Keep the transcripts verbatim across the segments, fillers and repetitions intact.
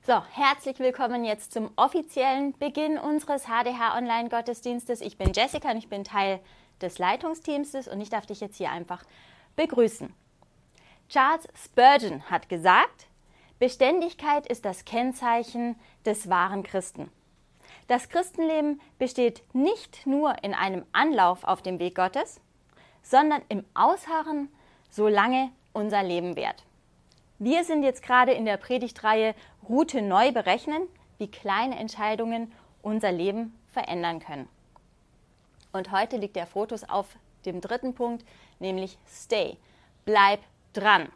So, herzlich willkommen jetzt zum offiziellen Beginn unseres H D H-Online-Gottesdienstes. Ich bin Jessica und ich bin Teil des Leitungsteams und ich darf dich jetzt hier einfach begrüßen. Charles Spurgeon hat gesagt, Beständigkeit ist das Kennzeichen des wahren Christen. Das Christenleben besteht nicht nur in einem Anlauf auf dem Weg Gottes, sondern im Ausharren, solange unser Leben währt. Wir sind jetzt gerade in der Predigtreihe Route neu berechnen, wie kleine Entscheidungen unser Leben verändern können. Und heute liegt der Fokus auf dem dritten Punkt, nämlich Stay. Bleib dran.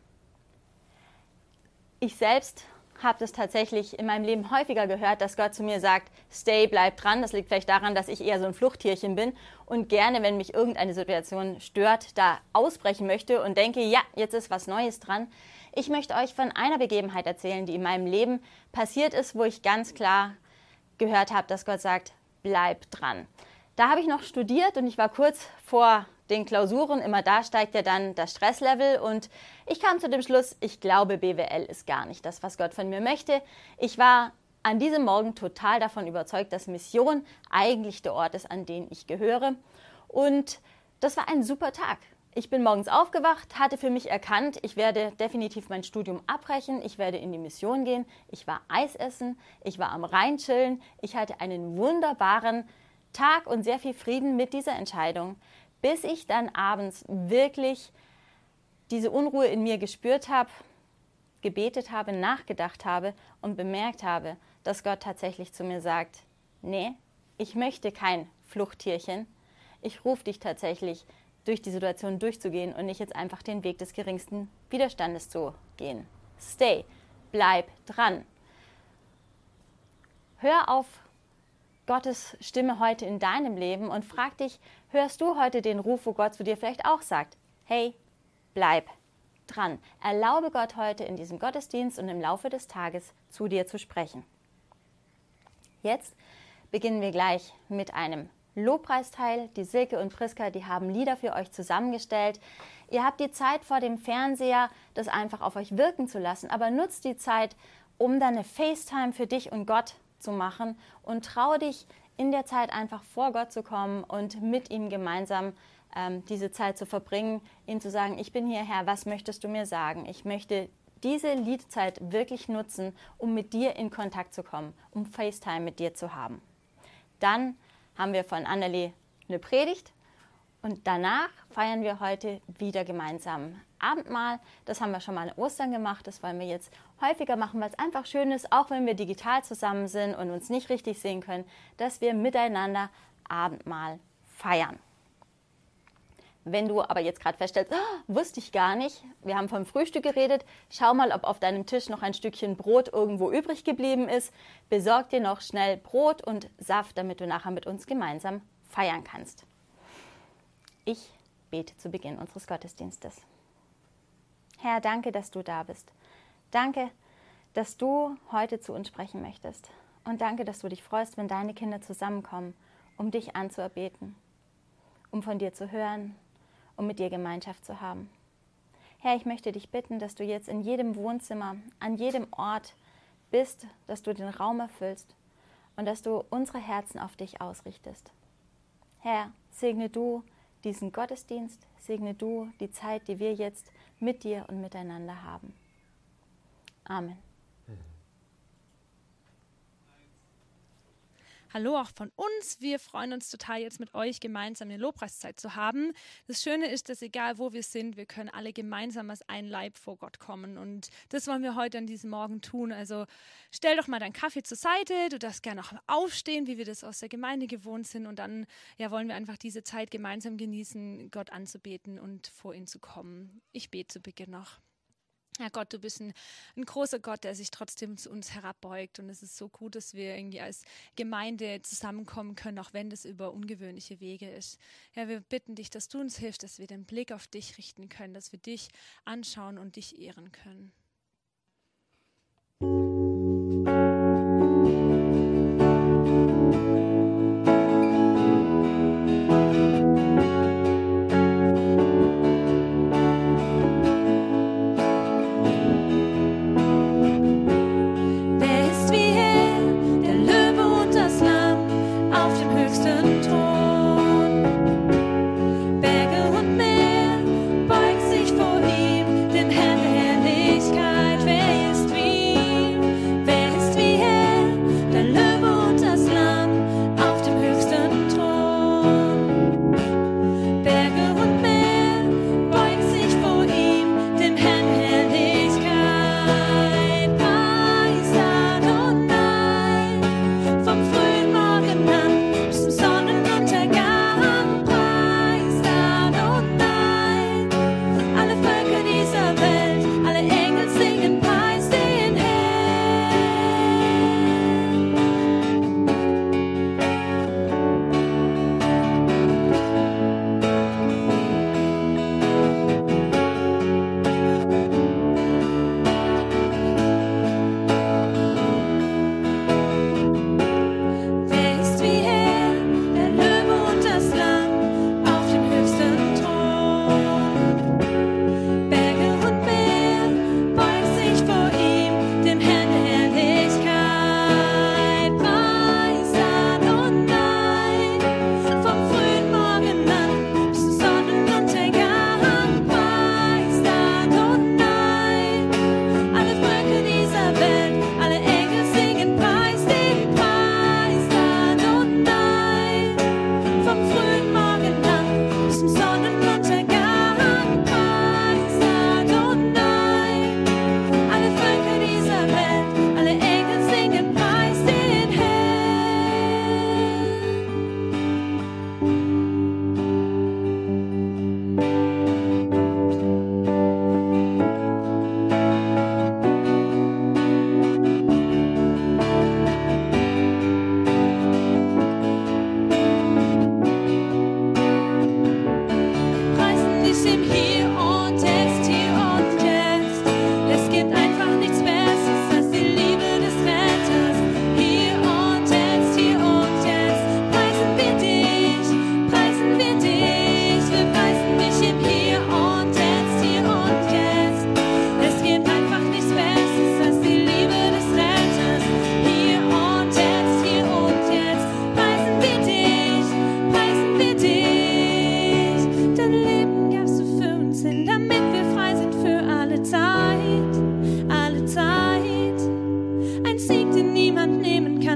Ich selbst habe das tatsächlich in meinem Leben häufiger gehört, dass Gott zu mir sagt, Stay, bleib dran. Das liegt vielleicht daran, dass ich eher so ein Fluchttierchen bin und gerne, wenn mich irgendeine Situation stört, da ausbrechen möchte und denke, ja, jetzt ist was Neues dran. Ich möchte euch von einer Begebenheit erzählen, die in meinem Leben passiert ist, wo ich ganz klar gehört habe, dass Gott sagt, bleib dran. Da habe ich noch studiert und ich war kurz vor den Klausuren. Immer da steigt ja dann das Stresslevel und ich kam zu dem Schluss, ich glaube, B W L ist gar nicht das, was Gott von mir möchte. Ich war an diesem Morgen total davon überzeugt, dass Mission eigentlich der Ort ist, an den ich gehöre. Und das war ein super Tag. Ich bin morgens aufgewacht, hatte für mich erkannt, ich werde definitiv mein Studium abbrechen, ich werde in die Mission gehen. Ich war Eis essen, ich war am Rhein chillen, ich hatte einen wunderbaren Tag und sehr viel Frieden mit dieser Entscheidung, bis ich dann abends wirklich diese Unruhe in mir gespürt habe, gebetet habe, nachgedacht habe und bemerkt habe, dass Gott tatsächlich zu mir sagt, nee, ich möchte kein Fluchttierchen, ich rufe dich tatsächlich durch die Situation durchzugehen und nicht jetzt einfach den Weg des geringsten Widerstandes zu gehen. Stay, bleib dran. Hör auf Gottes Stimme heute in deinem Leben und frag dich, hörst du heute den Ruf, wo Gott zu dir vielleicht auch sagt, hey, bleib dran. Erlaube Gott heute in diesem Gottesdienst und im Laufe des Tages zu dir zu sprechen. Jetzt beginnen wir gleich mit einem Lobpreisteil. Die Silke und Priska, die haben Lieder für euch zusammengestellt. Ihr habt die Zeit vor dem Fernseher, das einfach auf euch wirken zu lassen, aber nutzt die Zeit, um dann eine FaceTime für dich und Gott zu machen und trau dich in der Zeit einfach vor Gott zu kommen und mit ihm gemeinsam ähm, diese Zeit zu verbringen, ihm zu sagen, ich bin hier, Herr, was möchtest du mir sagen? Ich möchte diese Liedzeit wirklich nutzen, um mit dir in Kontakt zu kommen, um FaceTime mit dir zu haben. Dann haben wir von Annelie eine Predigt und danach feiern wir heute wieder gemeinsam Abendmahl. Das haben wir schon mal in Ostern gemacht, das wollen wir jetzt häufiger machen, weil es einfach schön ist, auch wenn wir digital zusammen sind und uns nicht richtig sehen können, dass wir miteinander Abendmahl feiern. Wenn du aber jetzt gerade feststellst, oh, wusste ich gar nicht, wir haben vom Frühstück geredet, schau mal, ob auf deinem Tisch noch ein Stückchen Brot irgendwo übrig geblieben ist. Besorg dir noch schnell Brot und Saft, damit du nachher mit uns gemeinsam feiern kannst. Ich bete zu Beginn unseres Gottesdienstes. Herr, danke, dass du da bist. Danke, dass du heute zu uns sprechen möchtest. Und danke, dass du dich freust, wenn deine Kinder zusammenkommen, um dich anzuerbeten, um von dir zu hören, um mit dir Gemeinschaft zu haben. Herr, ich möchte dich bitten, dass du jetzt in jedem Wohnzimmer, an jedem Ort bist, dass du den Raum erfüllst und dass du unsere Herzen auf dich ausrichtest. Herr, segne du diesen Gottesdienst, segne du die Zeit, die wir jetzt mit dir und miteinander haben. Amen. Hallo auch von uns. Wir freuen uns total, jetzt mit euch gemeinsam eine Lobpreiszeit zu haben. Das Schöne ist, dass egal wo wir sind, wir können alle gemeinsam als ein Leib vor Gott kommen. Und das wollen wir heute an diesem Morgen tun. Also stell doch mal deinen Kaffee zur Seite. Du darfst gerne auch aufstehen, wie wir das aus der Gemeinde gewohnt sind. Und dann ja, wollen wir einfach diese Zeit gemeinsam genießen, Gott anzubeten und vor ihn zu kommen. Ich bete zu Beginn noch. Ja Gott, du bist ein, ein großer Gott, der sich trotzdem zu uns herabbeugt und es ist so gut, dass wir irgendwie als Gemeinde zusammenkommen können, auch wenn das über ungewöhnliche Wege ist. Ja, wir bitten dich, dass du uns hilfst, dass wir den Blick auf dich richten können, dass wir dich anschauen und dich ehren können. Wer ist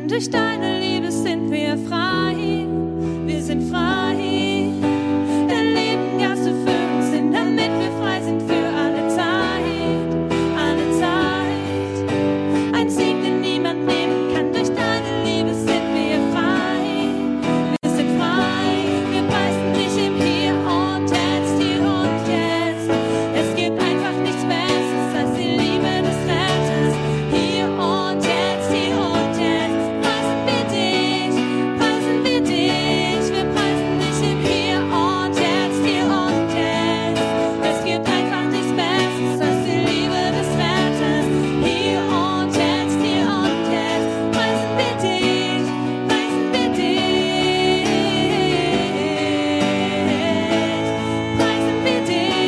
kann. Durch deine Liebe sind wir frei, wir sind frei. Dein Leben gabst du für uns hin, damit wir frei sind für alle Zeit, alle Zeit. Ein Sieg, den niemand nehmen kann. Durch deine Liebe sind wir frei, wir sind frei. Wir preisen dich im Hier und Jetzt, hier und Jetzt. Es gibt einfach nichts Besseres als die Liebe des Retters. Hier und jetzt, hier und jetzt. Preisen wir dich, preisen wir dich. Wir preisen dich im Hier und Jetzt, hier und jetzt. Es gibt einfach nichts Besseres als die Liebe des Retters. Hier und jetzt, hier und jetzt. Preisen wir dich, preisen wir dich. Preisen wir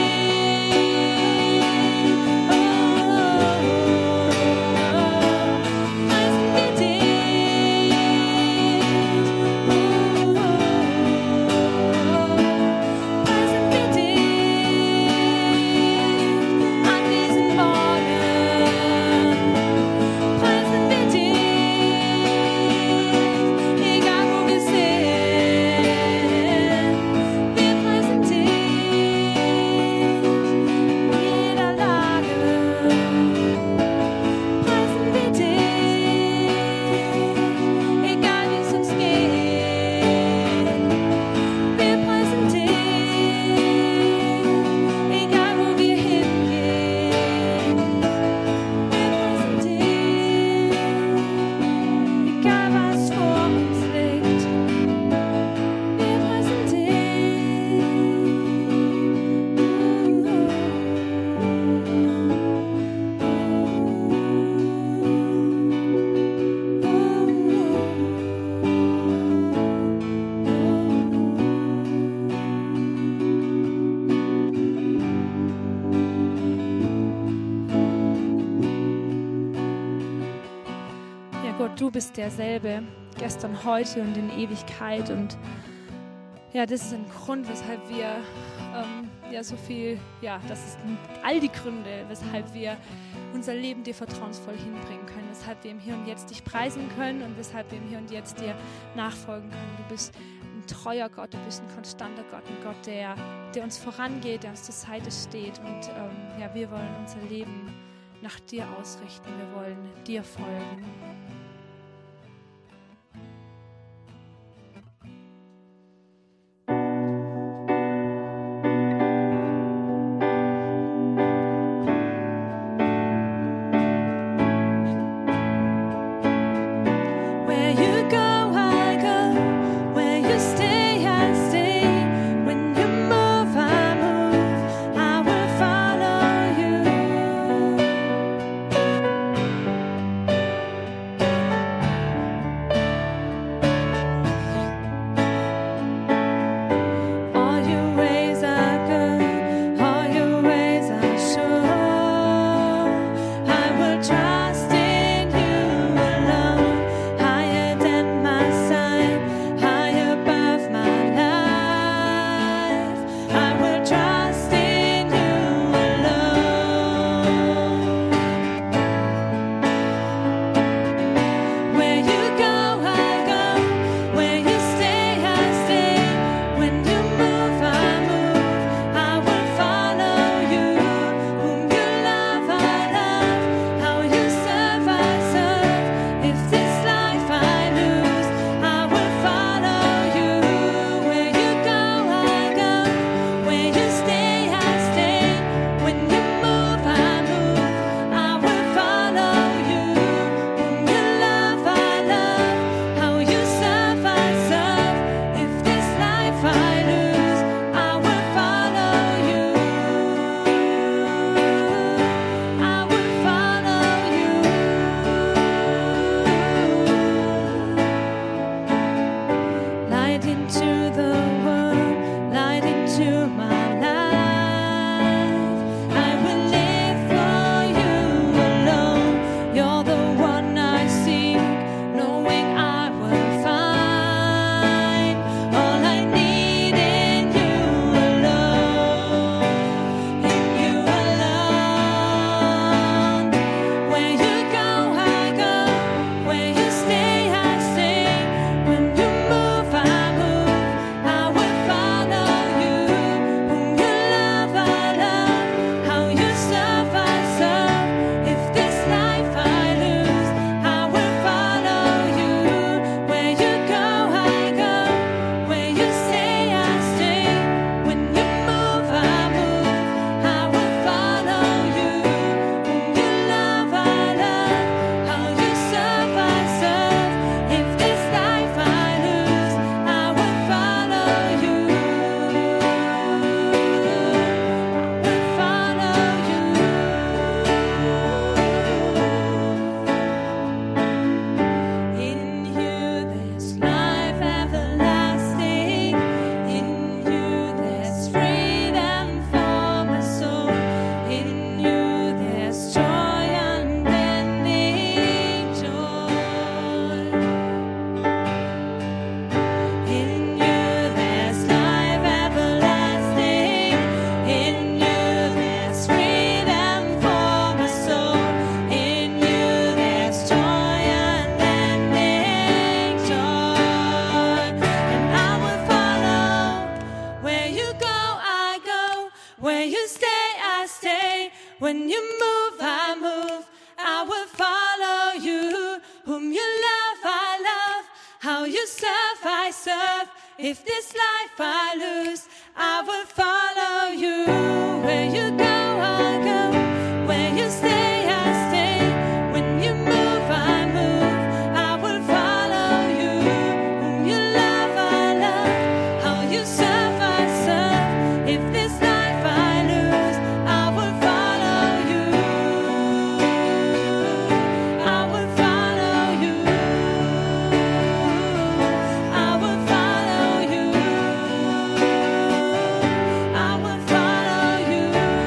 Du bist derselbe, gestern, heute und in Ewigkeit. Und ja, das ist ein Grund, weshalb wir ähm, ja so viel, ja, das ist all die Gründe, weshalb wir unser Leben dir vertrauensvoll hinbringen können, weshalb wir im Hier und Jetzt dich preisen können und weshalb wir im Hier und Jetzt dir nachfolgen können. Du bist ein treuer Gott, du bist ein konstanter Gott, ein Gott, der, der uns vorangeht, der uns zur Seite steht. Und ähm, ja, wir wollen unser Leben nach dir ausrichten, wir wollen dir folgen. Follow you. I serve, if this life I lose, I will follow you. Where you go, I'll go. Where you stay, I stay. When you move, I move. I will follow you. Whom you love, I love. How you serve, I serve. If this life I lose, I will follow you. I will follow you. I will follow you. I will follow you.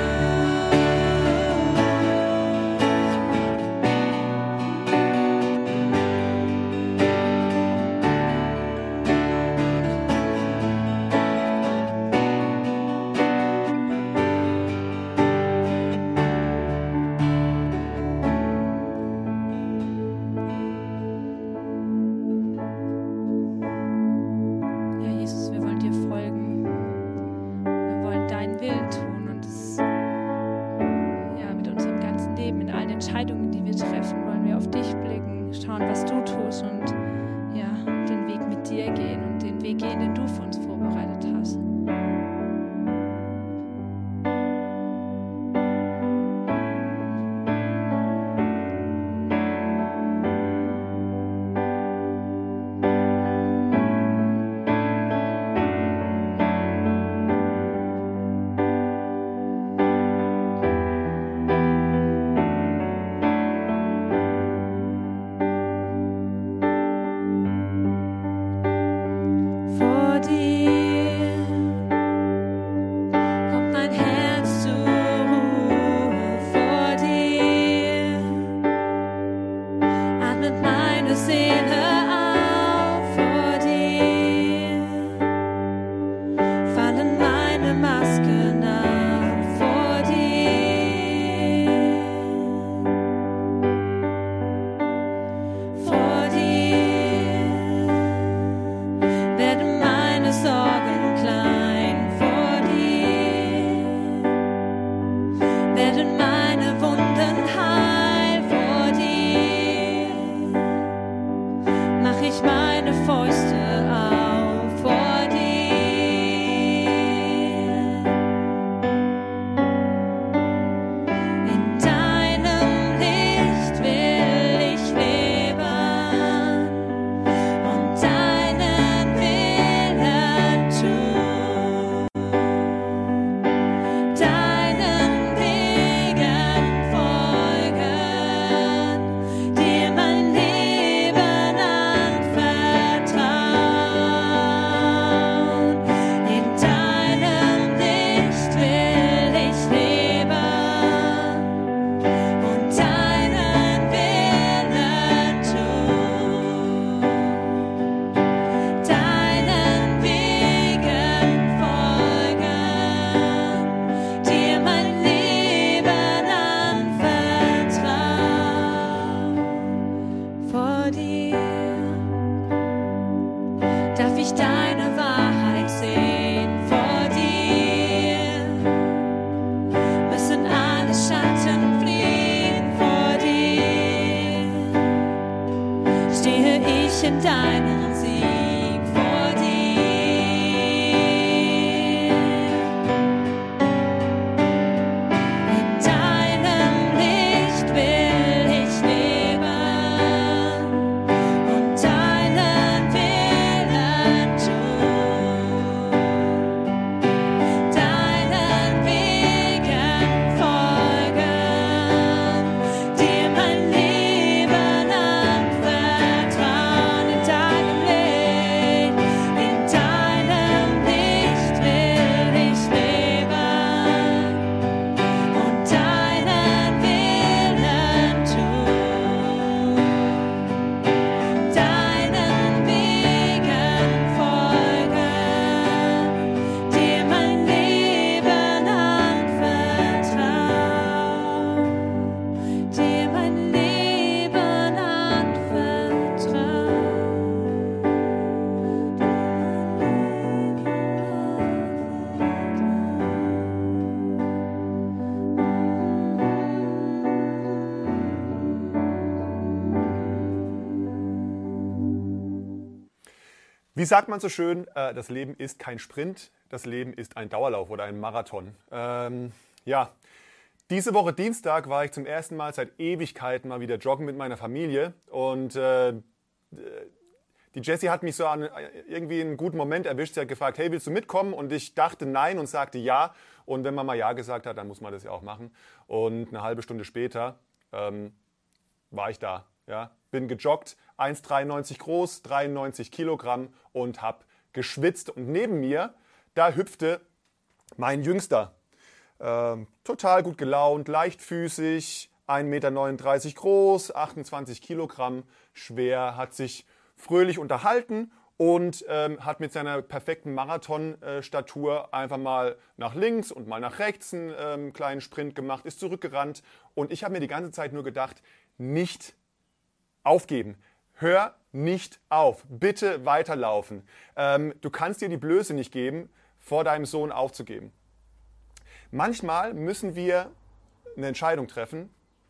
Ja, Jesus, wir wollen dir folgen. Wir wollen deinen Willen tun und es, ja, mit unserem ganzen Leben, mit allen Entscheidungen, die wir treffen, wollen wir auf dich blicken, schauen, was du tust und ja, den Weg mit dir gehen und den Weg gehen, den du für uns vorbereitet hast. Vor dir kommt mein Herz zur Ruhe. Vor dir atmet meine Seele auf. Vor dir fallen meine Masken ab. Vor dir, vor dir werden meine Sorgen klein. Vor dir werden meine Wunden heil. Vor dir mach ich meine Fäuste auf. Vor dir in deinem Licht will ich leben und deinen Willen tun, deinen Wegen folgen, dir mein Leben anvertrauen. In deinem Licht will ich leben und deinen Willen tun, deinen Wegen folgen, dir mein Leben anvertrauen. Vor dir darf ich deine Wahrheit sehen. Vor dir müssen alle Schatten fliehen. Vor dir stehe ich in deinem Sieg. Vor dir in deinem Licht will ich leben und deinen Willen tun, deinen Wegen folgen, dir mein Leben anvertrauen. In deinem Wie sagt man so schön, äh, das Leben ist kein Sprint, das Leben ist ein Dauerlauf oder ein Marathon. Ähm, ja, diese Woche Dienstag war ich zum ersten Mal seit Ewigkeiten mal wieder joggen mit meiner Familie und äh, die Jessie hat mich so an irgendwie einen guten Moment erwischt. Sie hat gefragt, hey, willst du mitkommen? Und ich dachte nein und sagte ja. Und wenn man mal ja gesagt hat, dann muss man das ja auch machen. Und eine halbe Stunde später ähm, war ich da. Ja? Bin gejoggt, eins Komma dreiundneunzig groß, dreiundneunzig Kilogramm und habe geschwitzt. Und neben mir, da hüpfte mein Jüngster. Ähm, total gut gelaunt, leichtfüßig, ein Meter neununddreißig groß, achtundzwanzig Kilogramm schwer, hat sich fröhlich unterhalten und ähm, hat mit seiner perfekten Marathon-Statur einfach mal nach links und mal nach rechts einen ähm, kleinen Sprint gemacht, ist zurückgerannt. Und ich habe mir die ganze Zeit nur gedacht, nicht aufgeben. Hör nicht auf. Bitte weiterlaufen. Ähm, du kannst dir die Blöße nicht geben, vor deinem Sohn aufzugeben. Manchmal müssen wir eine Entscheidung treffen,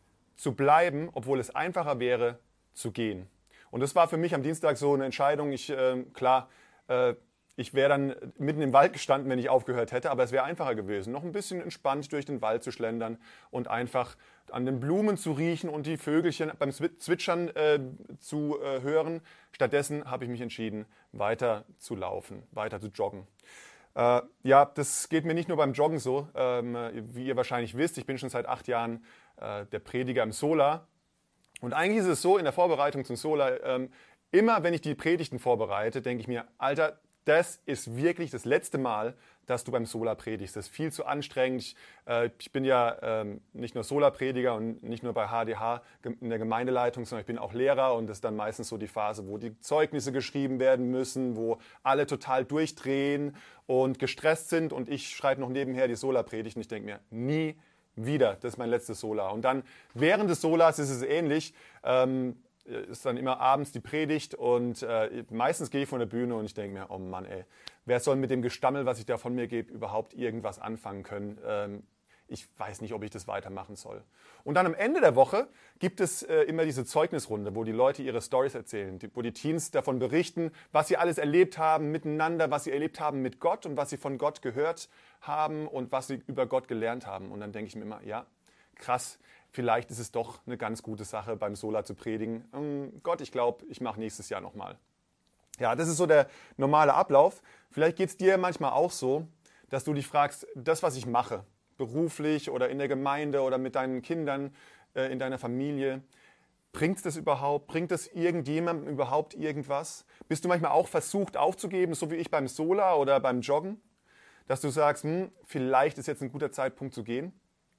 zu bleiben, obwohl es einfacher wäre, zu gehen. Und das war für mich am Dienstag so eine Entscheidung. Ich, äh, klar, äh, ich wäre dann mitten im Wald gestanden, wenn ich aufgehört hätte, aber es wäre einfacher gewesen, noch ein bisschen entspannt durch den Wald zu schlendern und einfach an den Blumen zu riechen und die Vögelchen beim Zwitschern äh, zu äh, hören. Stattdessen habe ich mich entschieden, weiter zu laufen, weiter zu joggen. Äh, ja, das geht mir nicht nur beim Joggen so. Ähm, wie ihr wahrscheinlich wisst, ich bin schon seit acht Jahren äh, der Prediger im Sola. Und eigentlich ist es so, in der Vorbereitung zum Sola, ähm, immer wenn ich die Predigten vorbereite, denke ich mir, Alter, das ist wirklich das letzte Mal, dass du beim Sola predigst. Das ist viel zu anstrengend. Ich, äh, ich bin ja ähm, nicht nur Sola-Prediger und nicht nur bei H D H in der Gemeindeleitung, sondern ich bin auch Lehrer und das ist dann meistens so die Phase, wo die Zeugnisse geschrieben werden müssen, wo alle total durchdrehen und gestresst sind und ich schreibe noch nebenher die Sola-Predigt und ich denke mir, nie wieder, das ist mein letztes Sola. Und dann während des Solas ist es ähnlich, ähm, ist dann immer abends die Predigt und äh, meistens gehe ich von der Bühne und ich denke mir, oh Mann ey, wer soll mit dem Gestammel, was ich da von mir gebe, überhaupt irgendwas anfangen können? Ähm, ich weiß nicht, ob ich das weitermachen soll. Und dann am Ende der Woche gibt es äh, immer diese Zeugnisrunde, wo die Leute ihre Storys erzählen, die, wo die Teens davon berichten, was sie alles erlebt haben miteinander, was sie erlebt haben mit Gott und was sie von Gott gehört haben und was sie über Gott gelernt haben. Und dann denke ich mir immer, ja, krass, vielleicht ist es doch eine ganz gute Sache, beim Sola zu predigen. Ähm, Gott, ich glaube, ich mache nächstes Jahr nochmal. Ja, das ist so der normale Ablauf. Vielleicht geht es dir manchmal auch so, dass du dich fragst, das, was ich mache, beruflich oder in der Gemeinde oder mit deinen Kindern, äh, in deiner Familie, bringt das überhaupt? Bringt das irgendjemandem überhaupt irgendwas? Bist du manchmal auch versucht aufzugeben, so wie ich beim Sola oder beim Joggen? Dass du sagst, hm, vielleicht ist jetzt ein guter Zeitpunkt zu gehen?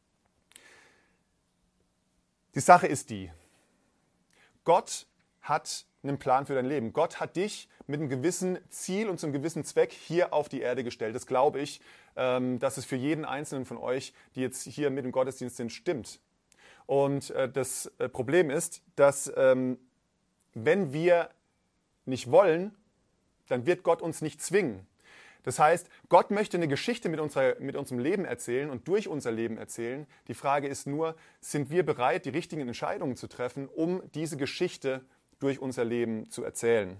Die Sache ist die, Gott hat einen Plan für dein Leben. Gott hat dich mit einem gewissen Ziel und zum gewissen Zweck hier auf die Erde gestellt. Das glaube ich, dass es für jeden Einzelnen von euch, die jetzt hier mit im Gottesdienst sind, stimmt. Und das Problem ist, dass wenn wir nicht wollen, dann wird Gott uns nicht zwingen. Das heißt, Gott möchte eine Geschichte mit, unserer, mit unserem Leben erzählen und durch unser Leben erzählen. Die Frage ist nur, sind wir bereit, die richtigen Entscheidungen zu treffen, um diese Geschichte durch unser Leben zu erzählen?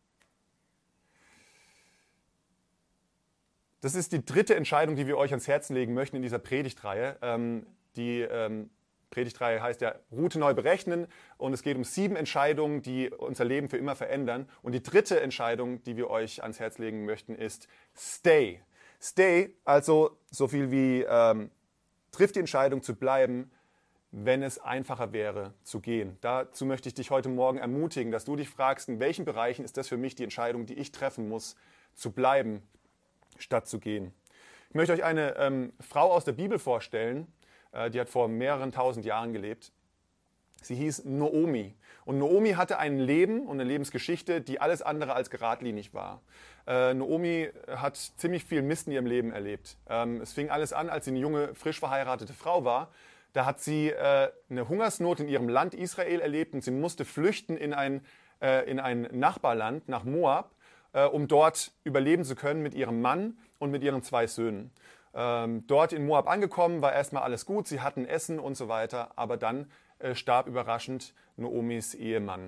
Das ist die dritte Entscheidung, die wir euch ans Herzen legen möchten in dieser Predigtreihe. Ähm, die ähm, Predigtreihe heißt ja Route neu berechnen und es geht um sieben Entscheidungen, die unser Leben für immer verändern. Und die dritte Entscheidung, die wir euch ans Herz legen möchten, ist Stay. Stay, also so viel wie ähm, trifft die Entscheidung zu bleiben, wenn es einfacher wäre zu gehen. Dazu möchte ich dich heute Morgen ermutigen, dass du dich fragst, in welchen Bereichen ist das für mich die Entscheidung, die ich treffen muss, zu bleiben, statt zu gehen. Ich möchte euch eine ähm, Frau aus der Bibel vorstellen, die hat vor mehreren tausend Jahren gelebt. Sie hieß Naomi. Und Naomi hatte ein Leben und eine Lebensgeschichte, die alles andere als geradlinig war. Äh, Naomi hat ziemlich viel Mist in ihrem Leben erlebt. Ähm, es fing alles an, als sie eine junge, frisch verheiratete Frau war. Da hat sie äh, eine Hungersnot in ihrem Land Israel erlebt und sie musste flüchten in ein, äh, in ein Nachbarland, nach Moab, äh, um dort überleben zu können mit ihrem Mann und mit ihren zwei Söhnen. Ähm, dort in Moab angekommen, war erstmal alles gut, sie hatten Essen und so weiter, aber dann äh, starb überraschend Naomis Ehemann.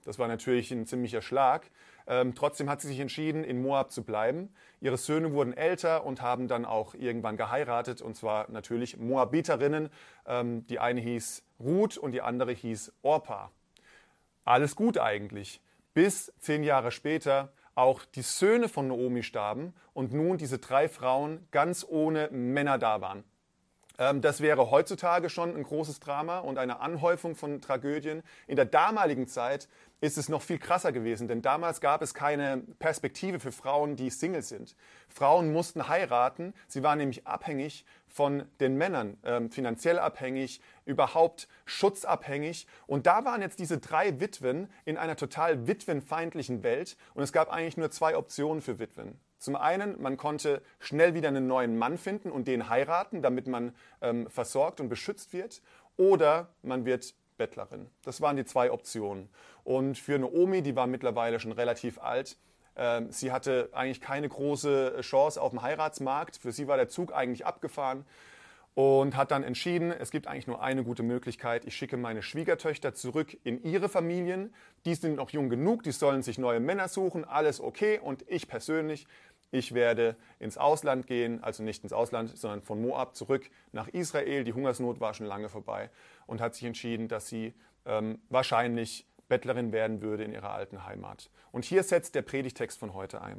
Das war natürlich ein ziemlicher Schlag. Ähm, trotzdem hat sie sich entschieden, in Moab zu bleiben. Ihre Söhne wurden älter und haben dann auch irgendwann geheiratet, und zwar natürlich Moabiterinnen. Ähm, die eine hieß Ruth und die andere hieß Orpa. Alles gut eigentlich, bis zehn Jahre später auch die Söhne von Naomi starben und nun diese drei Frauen ganz ohne Männer da waren. Ähm, das wäre heutzutage schon ein großes Drama und eine Anhäufung von Tragödien. In der damaligen Zeit ist es noch viel krasser gewesen, denn damals gab es keine Perspektive für Frauen, die Single sind. Frauen mussten heiraten, sie waren nämlich abhängig von den Männern, ähm, finanziell abhängig, überhaupt schutzabhängig. Und da waren jetzt diese drei Witwen in einer total witwenfeindlichen Welt und es gab eigentlich nur zwei Optionen für Witwen. Zum einen, man konnte schnell wieder einen neuen Mann finden und den heiraten, damit man ähm, versorgt und beschützt wird, oder man wird Bettlerin. Das waren die zwei Optionen. Und für Naomi, die war mittlerweile schon relativ alt, äh, sie hatte eigentlich keine große Chance auf dem Heiratsmarkt. Für sie war der Zug eigentlich abgefahren und hat dann entschieden, es gibt eigentlich nur eine gute Möglichkeit. Ich schicke meine Schwiegertöchter zurück in ihre Familien. Die sind noch jung genug, die sollen sich neue Männer suchen, alles okay. Und ich persönlich, ich werde ins Ausland gehen, also nicht ins Ausland, sondern von Moab zurück nach Israel. Die Hungersnot war schon lange vorbei und hat sich entschieden, dass sie ähm, wahrscheinlich Bettlerin werden würde in ihrer alten Heimat. Und hier setzt der Predigtext von heute ein.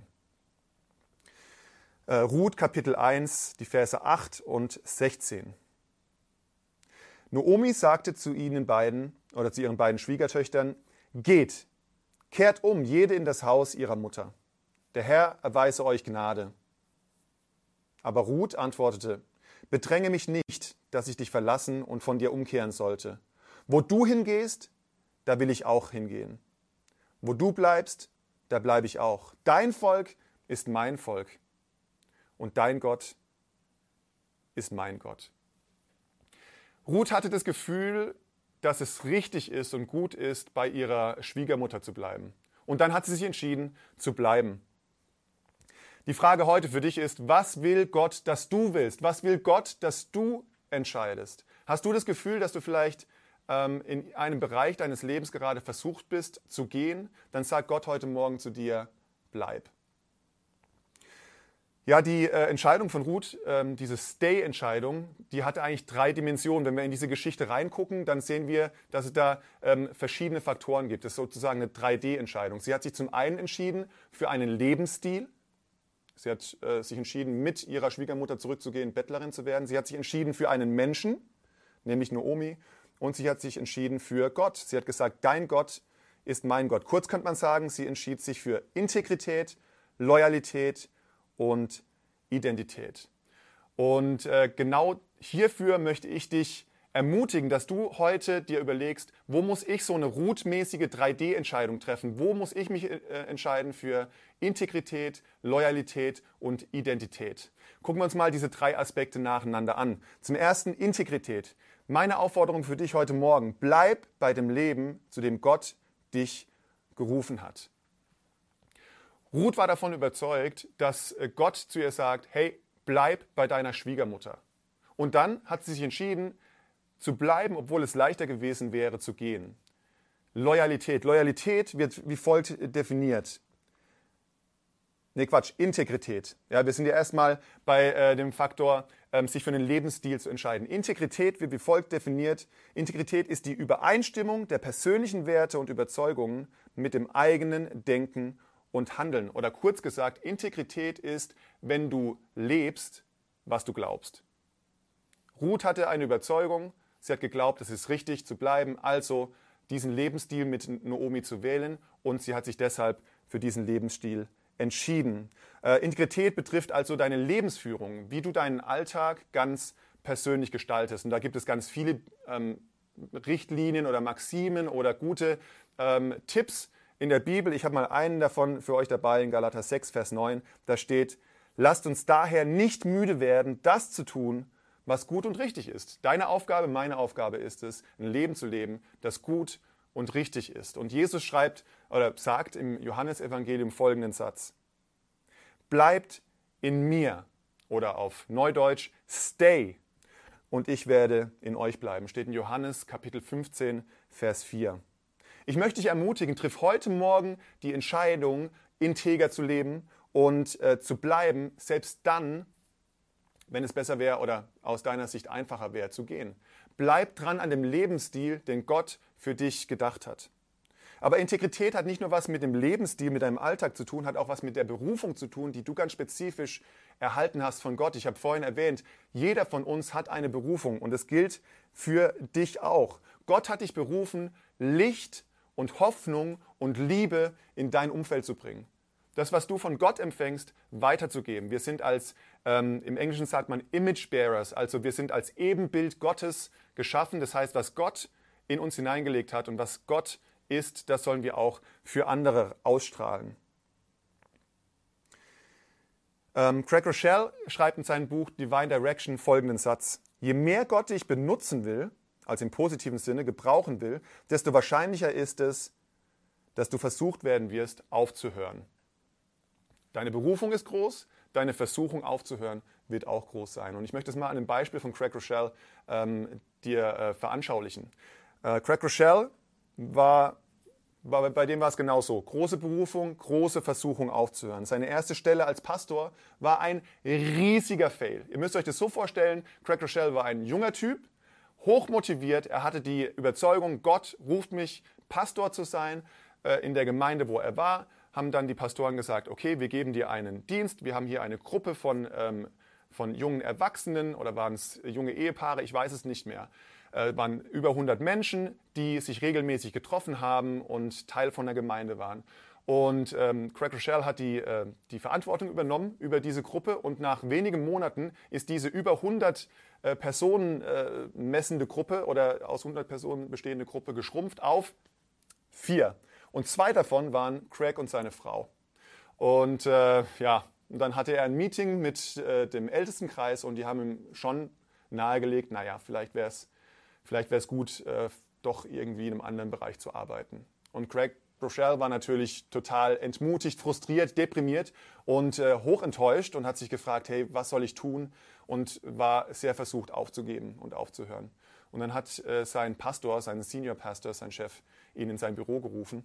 Äh, Ruth Kapitel eins, die Verse acht und sechzehn. Naomi sagte zu ihnen beiden oder zu ihren beiden Schwiegertöchtern: Geht, kehrt um, jede in das Haus ihrer Mutter. Der Herr erweise euch Gnade. Aber Ruth antwortete: Bedränge mich nicht, dass ich dich verlassen und von dir umkehren sollte. Wo du hingehst, da will ich auch hingehen. Wo du bleibst, da bleibe ich auch. Dein Volk ist mein Volk und dein Gott ist mein Gott. Ruth hatte das Gefühl, dass es richtig ist und gut ist, bei ihrer Schwiegermutter zu bleiben. Und dann hat sie sich entschieden, zu bleiben. Die Frage heute für dich ist: Was will Gott, dass du willst? Was will Gott, dass du entscheidest? Hast du das Gefühl, dass du vielleicht ähm, in einem Bereich deines Lebens gerade versucht bist zu gehen? Dann sagt Gott heute Morgen zu dir: Bleib. Ja, die äh, Entscheidung von Ruth, ähm, diese Stay-Entscheidung, die hatte eigentlich drei Dimensionen. Wenn wir in diese Geschichte reingucken, dann sehen wir, dass es da ähm, verschiedene Faktoren gibt. Das ist sozusagen eine drei D Entscheidung. Sie hat sich zum einen entschieden für einen Lebensstil. Sie hat äh, sich entschieden, mit ihrer Schwiegermutter zurückzugehen, Bettlerin zu werden. Sie hat sich entschieden für einen Menschen, nämlich Naomi. Und sie hat sich entschieden für Gott. Sie hat gesagt, dein Gott ist mein Gott. Kurz könnte man sagen, sie entschied sich für Integrität, Loyalität und Identität. Und äh, genau hierfür möchte ich dich ermutigen, dass du heute dir überlegst, wo muss ich so eine Ruth-mäßige drei D Entscheidung treffen? Wo muss ich mich äh, entscheiden für Integrität, Loyalität und Identität? Gucken wir uns mal diese drei Aspekte nacheinander an. Zum ersten Integrität. Meine Aufforderung für dich heute Morgen: Bleib bei dem Leben, zu dem Gott dich gerufen hat. Ruth war davon überzeugt, dass Gott zu ihr sagt: Hey, bleib bei deiner Schwiegermutter. Und dann hat sie sich entschieden, zu bleiben, obwohl es leichter gewesen wäre, zu gehen. Loyalität. Loyalität wird wie folgt definiert. Nee, Quatsch, Integrität. Ja, wir sind ja erstmal bei äh, dem Faktor, ähm, sich für einen Lebensstil zu entscheiden. Integrität wird wie folgt definiert. Integrität ist die Übereinstimmung der persönlichen Werte und Überzeugungen mit dem eigenen Denken und Handeln. Oder kurz gesagt, Integrität ist, wenn du lebst, was du glaubst. Ruth hatte eine Überzeugung, sie hat geglaubt, es ist richtig zu bleiben, also diesen Lebensstil mit Naomi zu wählen, und sie hat sich deshalb für diesen Lebensstil entschieden. Äh, Integrität betrifft also deine Lebensführung, wie du deinen Alltag ganz persönlich gestaltest. Und da gibt es ganz viele ähm, Richtlinien oder Maximen oder gute ähm, Tipps in der Bibel. Ich habe mal einen davon für euch dabei, in Galater sechs, Vers neun. Da steht: Lasst uns daher nicht müde werden, das zu tun, was gut und richtig ist. Deine Aufgabe, meine Aufgabe ist es, ein Leben zu leben, das gut und richtig ist. Und Jesus schreibt oder sagt im Johannesevangelium folgenden Satz: Bleibt in mir, oder auf Neudeutsch stay, und ich werde in euch bleiben. Steht in Johannes Kapitel fünfzehn, Vers vier. Ich möchte dich ermutigen, triff heute Morgen die Entscheidung, integer zu leben und äh, zu bleiben, selbst dann, wenn es besser wäre oder aus deiner Sicht einfacher wäre, zu gehen. Bleib dran an dem Lebensstil, den Gott für dich gedacht hat. Aber Integrität hat nicht nur was mit dem Lebensstil, mit deinem Alltag zu tun, hat auch was mit der Berufung zu tun, die du ganz spezifisch erhalten hast von Gott. Ich habe vorhin erwähnt, jeder von uns hat eine Berufung und es gilt für dich auch. Gott hat dich berufen, Licht und Hoffnung und Liebe in dein Umfeld zu bringen. Das, was du von Gott empfängst, weiterzugeben. Wir sind als, ähm, im Englischen sagt man Image Bearers, also wir sind als Ebenbild Gottes geschaffen. Das heißt, was Gott in uns hineingelegt hat und was Gott ist, das sollen wir auch für andere ausstrahlen. Ähm, Craig Rochelle schreibt in seinem Buch Divine Direction folgenden Satz: Je mehr Gott dich benutzen will, also im positiven Sinne gebrauchen will, desto wahrscheinlicher ist es, dass du versucht werden wirst, aufzuhören. Deine Berufung ist groß, deine Versuchung aufzuhören wird auch groß sein. Und ich möchte es mal an einem Beispiel von Craig Rochelle ähm, dir äh, veranschaulichen. Äh, Craig Rochelle war, war, bei dem war es genauso. Große Berufung, große Versuchung aufzuhören. Seine erste Stelle als Pastor war ein riesiger Fail. Ihr müsst euch das so vorstellen, Craig Rochelle war ein junger Typ, hochmotiviert. Er hatte die Überzeugung, Gott ruft mich, Pastor zu sein äh, in der Gemeinde, wo er war. Haben dann die Pastoren gesagt, okay, wir geben dir einen Dienst. Wir haben hier eine Gruppe von, ähm, von jungen Erwachsenen oder waren es junge Ehepaare, ich weiß es nicht mehr. Es äh, waren über hundert Menschen, die sich regelmäßig getroffen haben und Teil von der Gemeinde waren. Und ähm, Craig Rochelle hat die, äh, die Verantwortung übernommen über diese Gruppe und nach wenigen Monaten ist diese über hundert äh, Personen äh, messende Gruppe oder aus hundert Personen bestehende Gruppe geschrumpft auf vier. Und zwei davon waren Craig und seine Frau. Und äh, ja, und dann hatte er ein Meeting mit äh, dem Ältestenkreis und die haben ihm schon nahegelegt, naja, vielleicht wäre es vielleicht wär's gut, äh, doch irgendwie in einem anderen Bereich zu arbeiten. Und Craig Rochelle war natürlich total entmutigt, frustriert, deprimiert und äh, hochenttäuscht und hat sich gefragt, hey, was soll ich tun? Und war sehr versucht aufzugeben und aufzuhören. Und dann hat äh, sein Pastor, sein Senior Pastor, sein Chef, ihn in sein Büro gerufen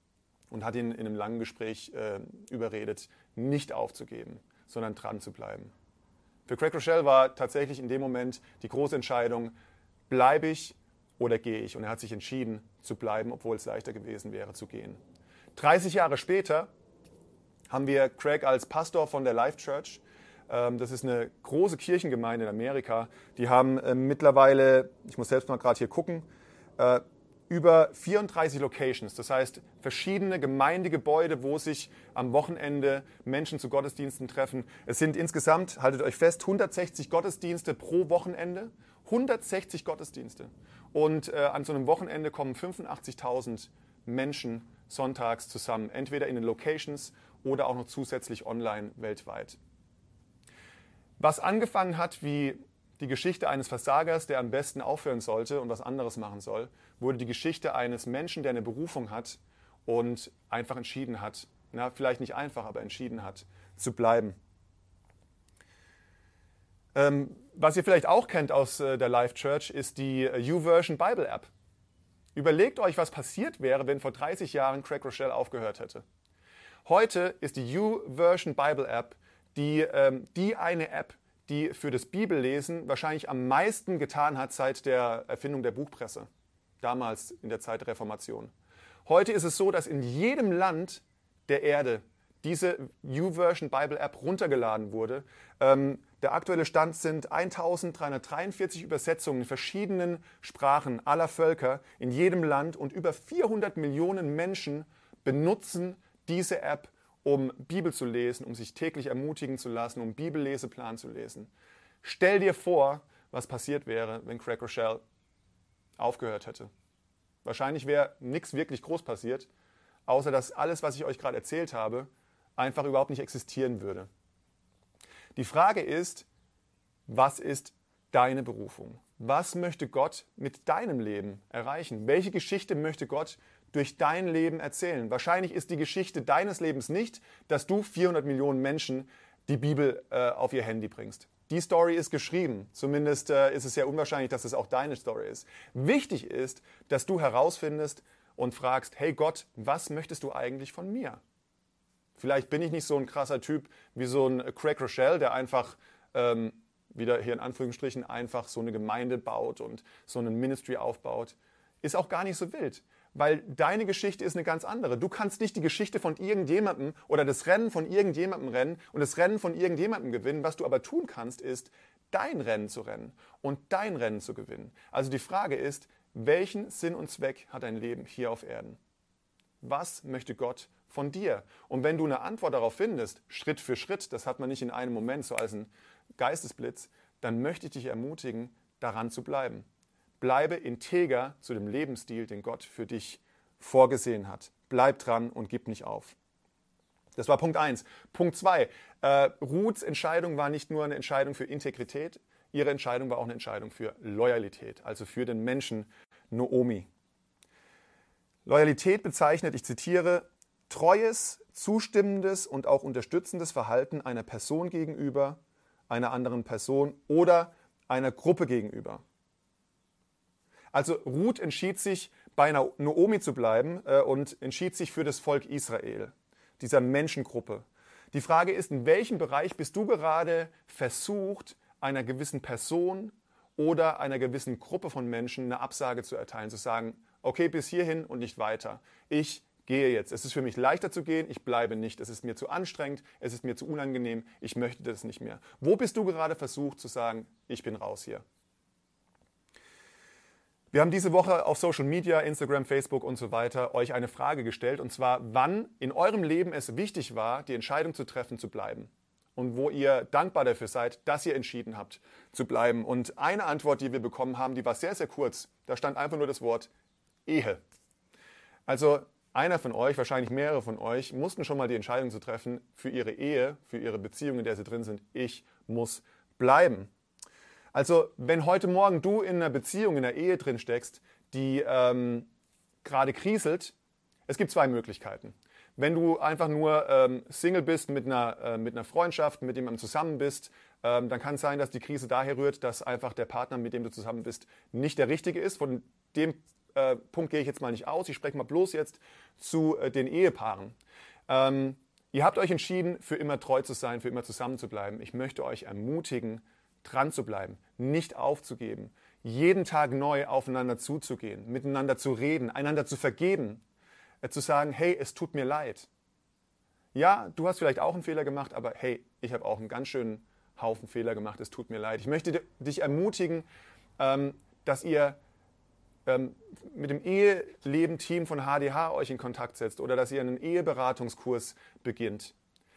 und hat ihn in einem langen Gespräch äh, überredet, nicht aufzugeben, sondern dran zu bleiben. Für Craig Rochelle war tatsächlich in dem Moment die große Entscheidung, bleibe ich oder gehe ich? Und er hat sich entschieden zu bleiben, obwohl es leichter gewesen wäre zu gehen. dreißig Jahre später haben wir Craig als Pastor von der Life Church. Ähm, das ist eine große Kirchengemeinde in Amerika. Die haben äh, mittlerweile, ich muss selbst mal gerade hier gucken, äh, über vierunddreißig Locations, das heißt verschiedene Gemeindegebäude, wo sich am Wochenende Menschen zu Gottesdiensten treffen. Es sind insgesamt, haltet euch fest, hundertsechzig Gottesdienste pro Wochenende. hundertsechzig Gottesdienste. Und äh, an so einem Wochenende kommen fünfundachtzigtausend Menschen sonntags zusammen, entweder in den Locations oder auch noch zusätzlich online weltweit. Was angefangen hat wie die Geschichte eines Versagers, der am besten aufhören sollte und was anderes machen soll, wurde die Geschichte eines Menschen, der eine Berufung hat und einfach entschieden hat, na, vielleicht nicht einfach, aber entschieden hat, zu bleiben. Ähm, was ihr vielleicht auch kennt aus äh, der Life Church, ist die äh, YouVersion Bible App. Überlegt euch, was passiert wäre, wenn vor dreißig Jahren Craig Rochelle aufgehört hätte. Heute ist die YouVersion Bible App die, ähm, die eine App, die für das Bibellesen wahrscheinlich am meisten getan hat seit der Erfindung der Buchpresse, damals in der Zeit der Reformation. Heute ist es so, dass in jedem Land der Erde diese YouVersion Bible App runtergeladen wurde. Ähm, der aktuelle Stand sind eintausenddreihundertdreiundvierzig Übersetzungen in verschiedenen Sprachen aller Völker in jedem Land und über vierhundert Millionen Menschen benutzen diese App, um Bibel zu lesen, um sich täglich ermutigen zu lassen, um Bibelleseplan zu lesen. Stell dir vor, was passiert wäre, wenn Craig Rochelle aufgehört hätte. Wahrscheinlich wäre nichts wirklich groß passiert, außer dass alles, was ich euch gerade erzählt habe, einfach überhaupt nicht existieren würde. Die Frage ist, was ist deine Berufung? Was möchte Gott mit deinem Leben erreichen? Welche Geschichte möchte Gott durch dein Leben erzählen? Wahrscheinlich ist die Geschichte deines Lebens nicht, dass du vierhundert Millionen Menschen die Bibel äh, auf ihr Handy bringst. Die Story ist geschrieben. Zumindest äh, ist es sehr unwahrscheinlich, dass es auch deine Story ist. Wichtig ist, dass du herausfindest, und fragst, hey Gott, was möchtest du eigentlich von mir? Vielleicht bin ich nicht so ein krasser Typ wie so ein Craig Rochelle, der einfach, ähm, wieder hier in Anführungsstrichen, einfach so eine Gemeinde baut und so einen Ministry aufbaut. Ist auch gar nicht so wild, weil deine Geschichte ist eine ganz andere. Du kannst nicht die Geschichte von irgendjemandem oder das Rennen von irgendjemandem rennen und das Rennen von irgendjemandem gewinnen. Was du aber tun kannst, ist, dein Rennen zu rennen und dein Rennen zu gewinnen. Also die Frage ist, welchen Sinn und Zweck hat dein Leben hier auf Erden? Was möchte Gott von dir? Und wenn du eine Antwort darauf findest, Schritt für Schritt, das hat man nicht in einem Moment so als ein Geistesblitz, dann möchte ich dich ermutigen, daran zu bleiben. Bleibe integer zu dem Lebensstil, den Gott für dich vorgesehen hat. Bleib dran und gib nicht auf. Das war Punkt eins. Punkt zwei. Äh, Ruths Entscheidung war nicht nur eine Entscheidung für Integrität, ihre Entscheidung war auch eine Entscheidung für Loyalität, also für den Menschen Naomi. Loyalität bezeichnet, ich zitiere, treues, zustimmendes und auch unterstützendes Verhalten einer Person gegenüber, einer anderen Person oder einer Gruppe gegenüber. Also Ruth entschied sich, bei Naomi zu bleiben äh, und entschied sich für das Volk Israel, dieser Menschengruppe. Die Frage ist, in welchem Bereich bist du gerade versucht, einer gewissen Person oder einer gewissen Gruppe von Menschen eine Absage zu erteilen, zu sagen, okay, bis hierhin und nicht weiter. Ich gehe jetzt. Es ist für mich leichter zu gehen, ich bleibe nicht. Es ist mir zu anstrengend, es ist mir zu unangenehm, ich möchte das nicht mehr. Wo bist du gerade versucht zu sagen, ich bin raus hier? Wir haben diese Woche auf Social Media, Instagram, Facebook und so weiter euch eine Frage gestellt, und zwar, wann in eurem Leben es wichtig war, die Entscheidung zu treffen, zu bleiben. Und wo ihr dankbar dafür seid, dass ihr entschieden habt, zu bleiben. Und eine Antwort, die wir bekommen haben, die war sehr, sehr kurz. Da stand einfach nur das Wort Ehe. Also einer von euch, wahrscheinlich mehrere von euch, mussten schon mal die Entscheidung zu treffen für ihre Ehe, für ihre Beziehung, in der sie drin sind. Ich muss bleiben. Also wenn heute Morgen du in einer Beziehung, in einer Ehe drin steckst, die ähm, gerade kriselt, es gibt zwei Möglichkeiten. Wenn du einfach nur ähm, Single bist mit einer, äh, mit einer Freundschaft, mit jemandem zusammen bist, ähm, dann kann es sein, dass die Krise daher rührt, dass einfach der Partner, mit dem du zusammen bist, nicht der richtige ist. Von dem äh, Punkt gehe ich jetzt mal nicht aus. Ich spreche mal bloß jetzt zu äh, den Ehepaaren. Ähm, ihr habt euch entschieden, für immer treu zu sein, für immer zusammen zu bleiben. Ich möchte euch ermutigen, dran zu bleiben, nicht aufzugeben, jeden Tag neu aufeinander zuzugehen, miteinander zu reden, einander zu vergeben, äh, zu sagen, hey, es tut mir leid. Ja, du hast vielleicht auch einen Fehler gemacht, aber hey, ich habe auch einen ganz schönen Haufen Fehler gemacht, es tut mir leid. Ich möchte dich ermutigen, ähm, dass ihr ähm, mit dem Eheleben-Team von H D H euch in Kontakt setzt oder dass ihr einen Eheberatungskurs beginnt.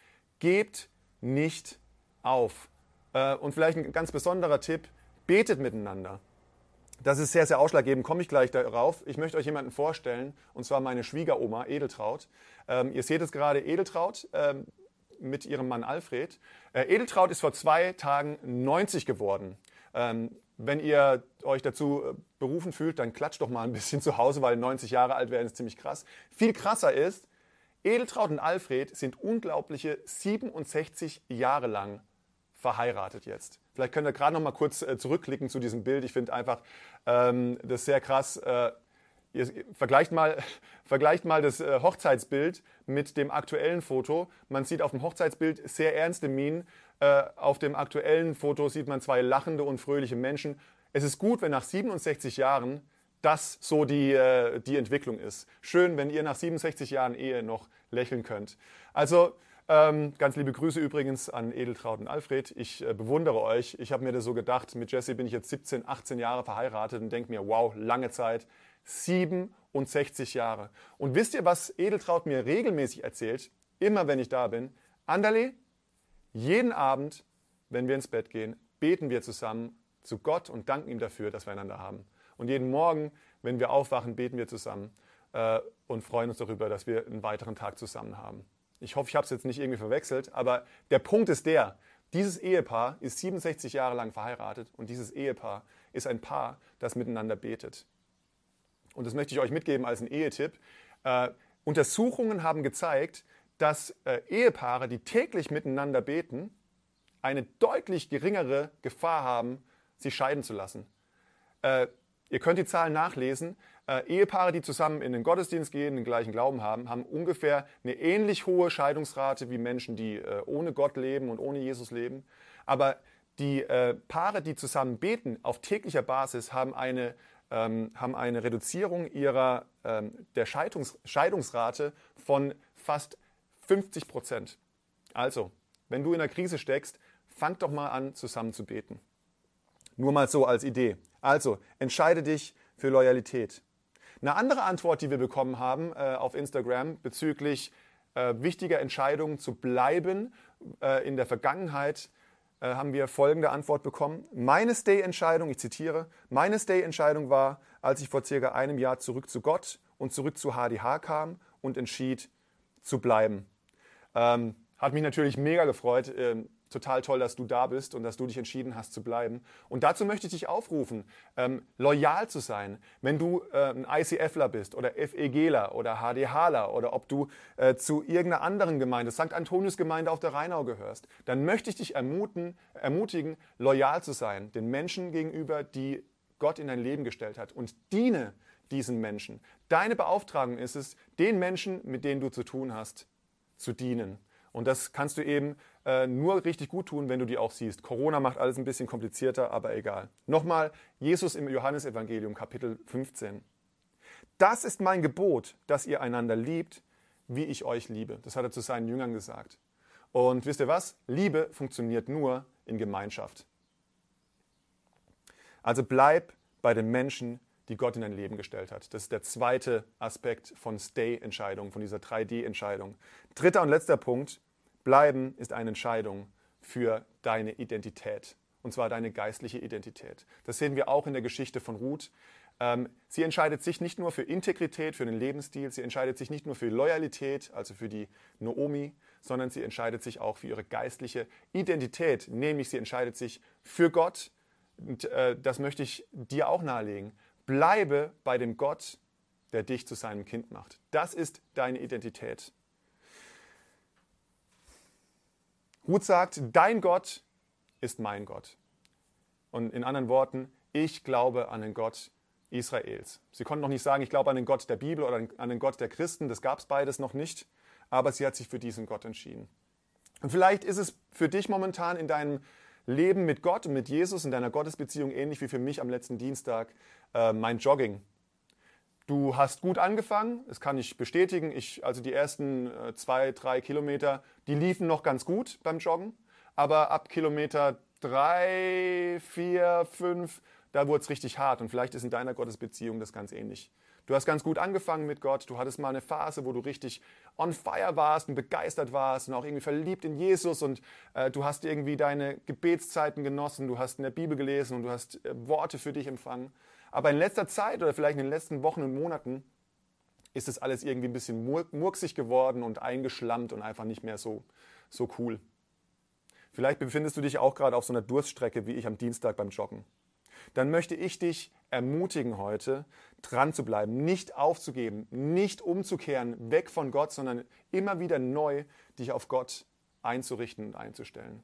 Gebt nicht auf. Und vielleicht ein ganz besonderer Tipp, betet miteinander. Das ist sehr, sehr ausschlaggebend, komme ich gleich darauf. Ich möchte euch jemanden vorstellen, und zwar meine Schwiegeroma Edeltraut. Ähm, ihr seht es gerade, Edeltraut ähm, mit ihrem Mann Alfred. Äh, Edeltraut ist vor zwei Tagen neunzig geworden. Ähm, wenn ihr euch dazu äh, berufen fühlt, dann klatscht doch mal ein bisschen zu Hause, weil neunzig Jahre alt werden ist ziemlich krass. Viel krasser ist, Edeltraut und Alfred sind unglaubliche siebenundsechzig Jahre lang verheiratet jetzt. Vielleicht könnt ihr gerade noch mal kurz äh, zurückklicken zu diesem Bild. Ich finde einfach ähm, das sehr krass. Äh, ihr, vergleicht, mal, vergleicht mal das äh, Hochzeitsbild mit dem aktuellen Foto. Man sieht auf dem Hochzeitsbild sehr ernste Mienen. Äh, auf dem aktuellen Foto sieht man zwei lachende und fröhliche Menschen. Es ist gut, wenn nach siebenundsechzig Jahren das so die, äh, die Entwicklung ist. Schön, wenn ihr nach siebenundsechzig Jahren Ehe noch lächeln könnt. Also Ähm, ganz liebe Grüße übrigens an Edeltraut und Alfred. Ich äh, bewundere euch. Ich habe mir das so gedacht, mit Jesse bin ich jetzt siebzehn, achtzehn Jahre verheiratet und denke mir, wow, lange Zeit. siebenundsechzig Jahre. Und wisst ihr, was Edeltraut mir regelmäßig erzählt? Immer wenn ich da bin. Anderle, jeden Abend, wenn wir ins Bett gehen, beten wir zusammen zu Gott und danken ihm dafür, dass wir einander haben. Und jeden Morgen, wenn wir aufwachen, beten wir zusammen äh, und freuen uns darüber, dass wir einen weiteren Tag zusammen haben. Ich hoffe, ich habe es jetzt nicht irgendwie verwechselt, aber der Punkt ist der, dieses Ehepaar ist siebenundsechzig Jahre lang verheiratet und dieses Ehepaar ist ein Paar, das miteinander betet. Und das möchte ich euch mitgeben als einen Ehetipp. Äh, Untersuchungen haben gezeigt, dass äh, Ehepaare, die täglich miteinander beten, eine deutlich geringere Gefahr haben, sich scheiden zu lassen. Äh, ihr könnt die Zahlen nachlesen. Äh, Ehepaare, die zusammen in den Gottesdienst gehen, den gleichen Glauben haben, haben ungefähr eine ähnlich hohe Scheidungsrate wie Menschen, die äh, ohne Gott leben und ohne Jesus leben. Aber die äh, Paare, die zusammen beten auf täglicher Basis, haben eine, ähm, haben eine Reduzierung ihrer, ähm, der Scheidungs- Scheidungsrate von fast fünfzig Prozent. Also, wenn du in einer Krise steckst, fang doch mal an, zusammen zu beten. Nur mal so als Idee. Also, entscheide dich für Loyalität. Eine andere Antwort, die wir bekommen haben äh, auf Instagram bezüglich äh, wichtiger Entscheidungen zu bleiben äh, in der Vergangenheit, äh, haben wir folgende Antwort bekommen. Meine Stay-Entscheidung, ich zitiere, meine Stay-Entscheidung war, als ich vor circa einem Jahr zurück zu Gott und zurück zu H D H kam und entschied, zu bleiben. Ähm, hat mich natürlich mega gefreut. Ähm, Total toll, dass du da bist und dass du dich entschieden hast zu bleiben. Und dazu möchte ich dich aufrufen, ähm, loyal zu sein. Wenn du äh, ein ICFler bist oder FEGler oder HDHler oder ob du äh, zu irgendeiner anderen Gemeinde, Sankt Antonius Gemeinde auf der Rheinau gehörst, dann möchte ich dich ermuten, ermutigen, loyal zu sein den Menschen gegenüber, die Gott in dein Leben gestellt hat. Und diene diesen Menschen. Deine Beauftragung ist es, den Menschen, mit denen du zu tun hast, zu dienen. Und das kannst du eben äh, nur richtig gut tun, wenn du die auch siehst. Corona macht alles ein bisschen komplizierter, aber egal. Nochmal, Jesus im Johannesevangelium, Kapitel fünfzehn. Das ist mein Gebot, dass ihr einander liebt, wie ich euch liebe. Das hat er zu seinen Jüngern gesagt. Und wisst ihr was? Liebe funktioniert nur in Gemeinschaft. Also bleib bei den Menschen, die Gott in dein Leben gestellt hat. Das ist der zweite Aspekt von Stay-Entscheidung, von dieser drei D-Entscheidung. Dritter und letzter Punkt. Bleiben ist eine Entscheidung für deine Identität, und zwar deine geistliche Identität. Das sehen wir auch in der Geschichte von Ruth. Ähm, sie entscheidet sich nicht nur für Integrität, für den Lebensstil, sie entscheidet sich nicht nur für Loyalität, also für die Naomi, sondern sie entscheidet sich auch für ihre geistliche Identität, nämlich sie entscheidet sich für Gott. Und äh, das möchte ich dir auch nahelegen. Bleibe bei dem Gott, der dich zu seinem Kind macht. Das ist deine Identität. Ruth sagt, dein Gott ist mein Gott. Und in anderen Worten, ich glaube an den Gott Israels. Sie konnten noch nicht sagen, ich glaube an den Gott der Bibel oder an den Gott der Christen. Das gab es beides noch nicht. Aber sie hat sich für diesen Gott entschieden. Und vielleicht ist es für dich momentan in deinem Leben mit Gott und mit Jesus, in deiner Gottesbeziehung ähnlich wie für mich am letzten Dienstag äh, mein Jogging. Du hast gut angefangen, das kann ich bestätigen. Ich, also die ersten äh, zwei, drei Kilometer, die liefen noch ganz gut beim Joggen. Aber ab Kilometer drei, vier, fünf, da wurde es richtig hart. Und vielleicht ist in deiner Gottesbeziehung das ganz ähnlich. Du hast ganz gut angefangen mit Gott. Du hattest mal eine Phase, wo du richtig on fire warst und begeistert warst und auch irgendwie verliebt in Jesus. Und äh, du hast irgendwie deine Gebetszeiten genossen. Du hast in der Bibel gelesen und du hast äh, Worte für dich empfangen. Aber in letzter Zeit oder vielleicht in den letzten Wochen und Monaten ist das alles irgendwie ein bisschen mur- murksig geworden und eingeschlammt und einfach nicht mehr so, so cool. Vielleicht befindest du dich auch gerade auf so einer Durststrecke wie ich am Dienstag beim Joggen. Dann möchte ich dich ermutigen heute, dran zu bleiben, nicht aufzugeben, nicht umzukehren, weg von Gott, sondern immer wieder neu dich auf Gott einzurichten und einzustellen.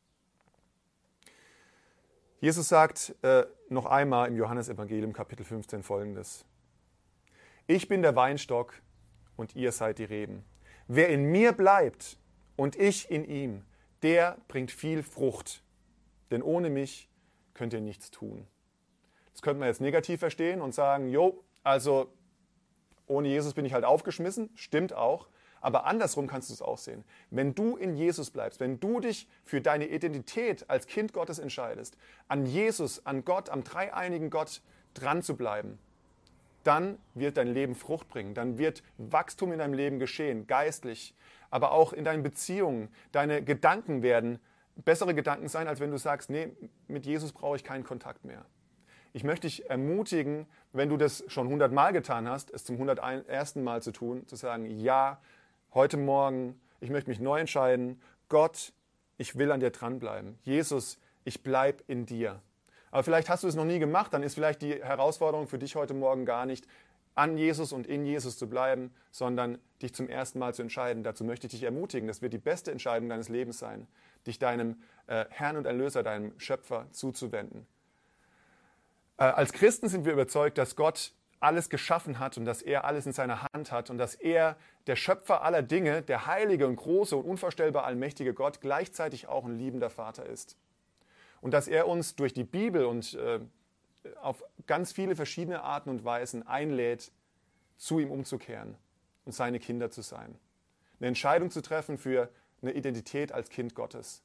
Jesus sagt äh, noch einmal im Johannesevangelium Kapitel fünfzehn Folgendes. Ich bin der Weinstock und ihr seid die Reben. Wer in mir bleibt und ich in ihm, der bringt viel Frucht. Denn ohne mich könnt ihr nichts tun. Das könnte man jetzt negativ verstehen und sagen, jo, also ohne Jesus bin ich halt aufgeschmissen. Stimmt auch. Aber andersrum kannst du es auch sehen. Wenn du in Jesus bleibst, wenn du dich für deine Identität als Kind Gottes entscheidest, an Jesus, an Gott, am dreieinigen Gott dran zu bleiben, dann wird dein Leben Frucht bringen. Dann wird Wachstum in deinem Leben geschehen, geistlich, aber auch in deinen Beziehungen. Deine Gedanken werden bessere Gedanken sein, als wenn du sagst, nee, mit Jesus brauche ich keinen Kontakt mehr. Ich möchte dich ermutigen, wenn du das schon hundertmal getan hast, es zum hundertersten Mal zu tun, zu sagen, ja, heute Morgen, ich möchte mich neu entscheiden. Gott, ich will an dir dranbleiben. Jesus, ich bleibe in dir. Aber vielleicht hast du es noch nie gemacht, dann ist vielleicht die Herausforderung für dich heute Morgen gar nicht, an Jesus und in Jesus zu bleiben, sondern dich zum ersten Mal zu entscheiden. Dazu möchte ich dich ermutigen. Das wird die beste Entscheidung deines Lebens sein, dich deinem äh, Herrn und Erlöser, deinem Schöpfer zuzuwenden. Äh, als Christen sind wir überzeugt, dass Gott alles geschaffen hat und dass er alles in seiner Hand hat und dass er, der Schöpfer aller Dinge, der heilige und große und unvorstellbar allmächtige Gott, gleichzeitig auch ein liebender Vater ist. Und dass er uns durch die Bibel und äh, auf ganz viele verschiedene Arten und Weisen einlädt, zu ihm umzukehren und seine Kinder zu sein. Eine Entscheidung zu treffen für eine Identität als Kind Gottes.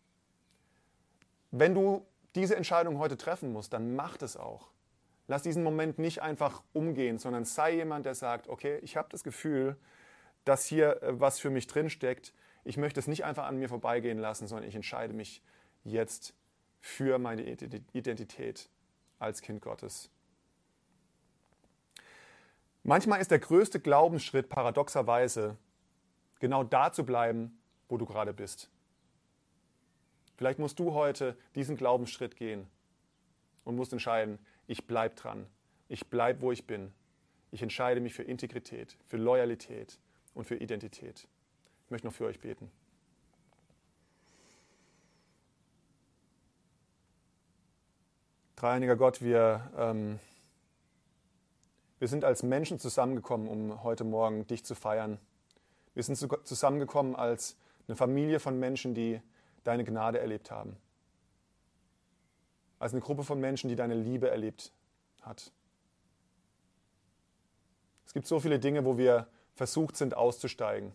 Wenn du diese Entscheidung heute treffen musst, dann mach das auch. Lass diesen Moment nicht einfach umgehen, sondern sei jemand, der sagt, okay, ich habe das Gefühl, dass hier was für mich drinsteckt. Ich möchte es nicht einfach an mir vorbeigehen lassen, sondern ich entscheide mich jetzt für meine Identität als Kind Gottes. Manchmal ist der größte Glaubensschritt paradoxerweise, genau da zu bleiben, wo du gerade bist. Vielleicht musst du heute diesen Glaubensschritt gehen und musst entscheiden, ich bleibe dran, ich bleibe, wo ich bin. Ich entscheide mich für Integrität, für Loyalität und für Identität. Ich möchte noch für euch beten. Dreieiniger Gott, wir, ähm, wir sind als Menschen zusammengekommen, um heute Morgen dich zu feiern. Wir sind zusammengekommen als eine Familie von Menschen, die deine Gnade erlebt haben. Als eine Gruppe von Menschen, die deine Liebe erlebt hat. Es gibt so viele Dinge, wo wir versucht sind, auszusteigen.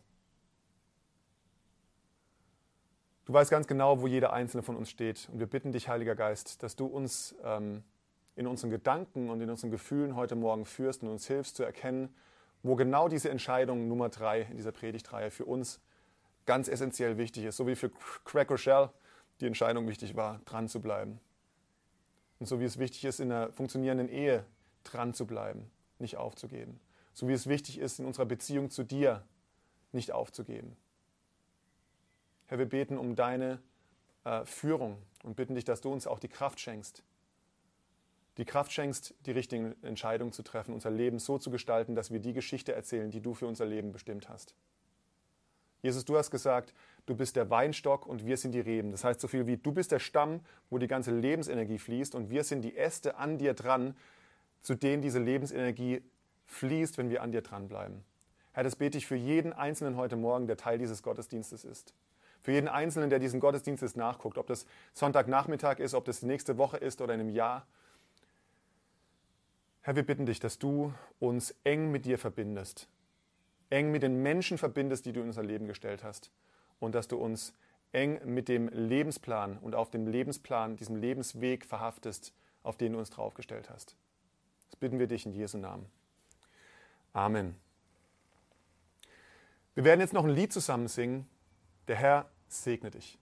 Du weißt ganz genau, wo jeder Einzelne von uns steht. Und wir bitten dich, Heiliger Geist, dass du uns ähm, in unseren Gedanken und in unseren Gefühlen heute Morgen führst und uns hilfst zu erkennen, wo genau diese Entscheidung Nummer drei in dieser Predigtreihe für uns ganz essentiell wichtig ist. So wie für Craig Rochelle die Entscheidung wichtig war, dran zu bleiben. Und so wie es wichtig ist, in einer funktionierenden Ehe dran zu bleiben, nicht aufzugeben. So wie es wichtig ist, in unserer Beziehung zu dir nicht aufzugeben. Herr, wir beten um deine äh, Führung und bitten dich, dass du uns auch die Kraft schenkst. Die Kraft schenkst, die richtigen Entscheidungen zu treffen, unser Leben so zu gestalten, dass wir die Geschichte erzählen, die du für unser Leben bestimmt hast. Jesus, du hast gesagt, du bist der Weinstock und wir sind die Reben. Das heißt so viel wie, du bist der Stamm, wo die ganze Lebensenergie fließt und wir sind die Äste an dir dran, zu denen diese Lebensenergie fließt, wenn wir an dir dranbleiben. Herr, das bete ich für jeden Einzelnen heute Morgen, der Teil dieses Gottesdienstes ist. Für jeden Einzelnen, der diesen Gottesdienstes nachguckt, ob das Sonntagnachmittag ist, ob das nächste Woche ist oder in einem Jahr. Herr, wir bitten dich, dass du uns eng mit dir verbindest. Eng mit den Menschen verbindest, die du in unser Leben gestellt hast. Und dass du uns eng mit dem Lebensplan und auf dem Lebensplan, diesem Lebensweg verhaftest, auf den du uns draufgestellt hast. Das bitten wir dich in Jesu Namen. Amen. Wir werden jetzt noch ein Lied zusammen singen. Der Herr segne dich.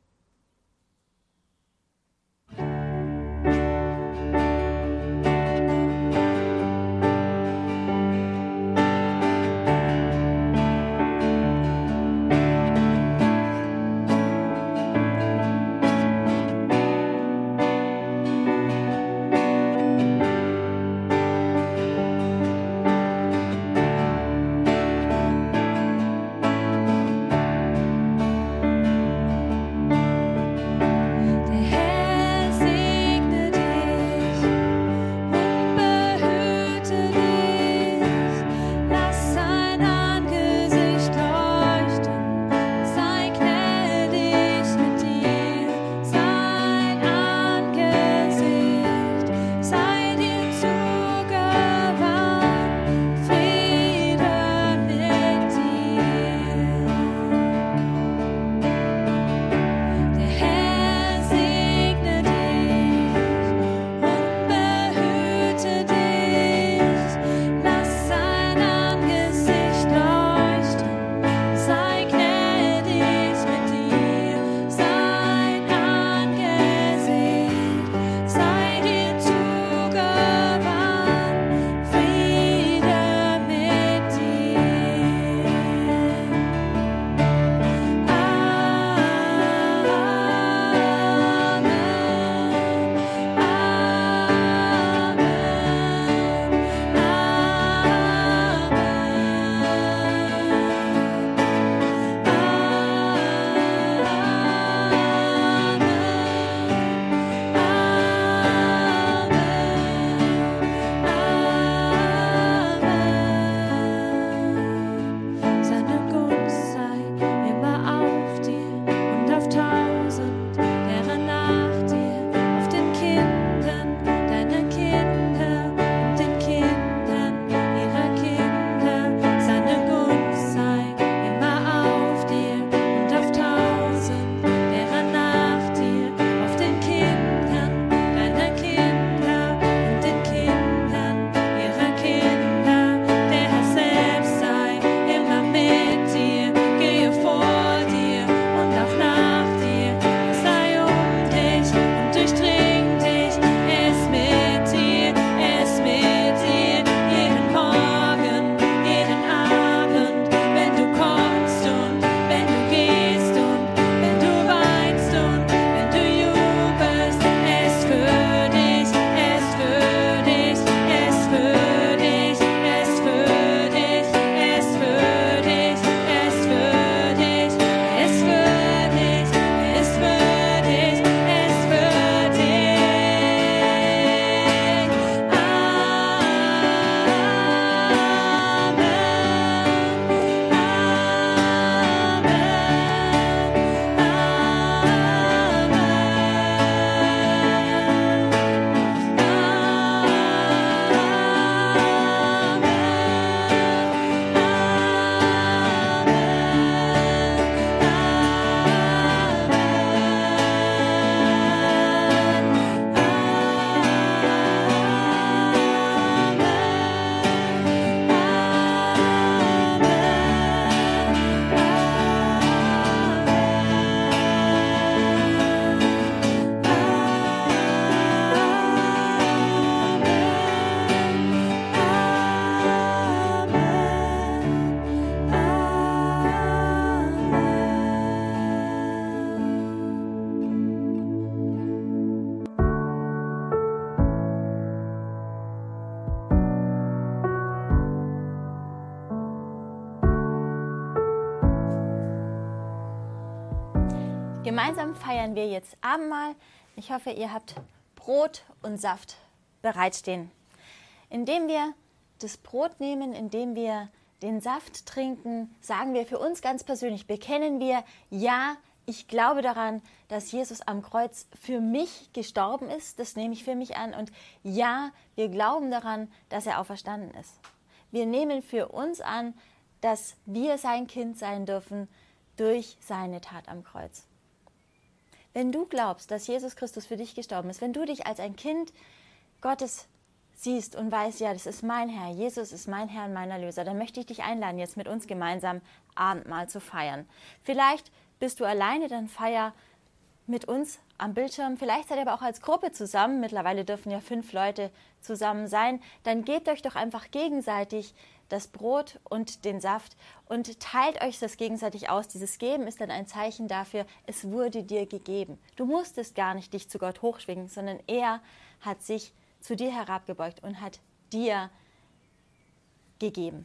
Gemeinsam feiern wir jetzt Abendmahl. Ich hoffe, ihr habt Brot und Saft bereitstehen. Indem wir das Brot nehmen, indem wir den Saft trinken, sagen wir für uns ganz persönlich, bekennen wir, ja, ich glaube daran, dass Jesus am Kreuz für mich gestorben ist, das nehme ich für mich an. Und ja, wir glauben daran, dass er auferstanden ist. Wir nehmen für uns an, dass wir sein Kind sein dürfen durch seine Tat am Kreuz. Wenn du glaubst, dass Jesus Christus für dich gestorben ist, wenn du dich als ein Kind Gottes siehst und weißt, ja, das ist mein Herr, Jesus ist mein Herr und mein Erlöser, dann möchte ich dich einladen, jetzt mit uns gemeinsam Abendmahl zu feiern. Vielleicht bist du alleine, dann feier mit uns am Bildschirm. Vielleicht seid ihr aber auch als Gruppe zusammen. Mittlerweile dürfen ja fünf Leute zusammen sein. Dann gebt euch doch einfach gegenseitig das Brot und den Saft und teilt euch das gegenseitig aus. Dieses Geben ist dann ein Zeichen dafür, es wurde dir gegeben. Du musstest gar nicht dich zu Gott hochschwingen, sondern er hat sich zu dir herabgebeugt und hat dir gegeben.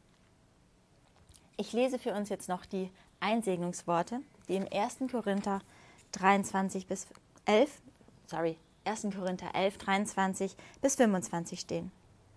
Ich lese für uns jetzt noch die Einsegnungsworte, die im ersten Korinther dreiundzwanzig bis elf, sorry, ersten Korinther elf, dreiundzwanzig bis fünfundzwanzig stehen.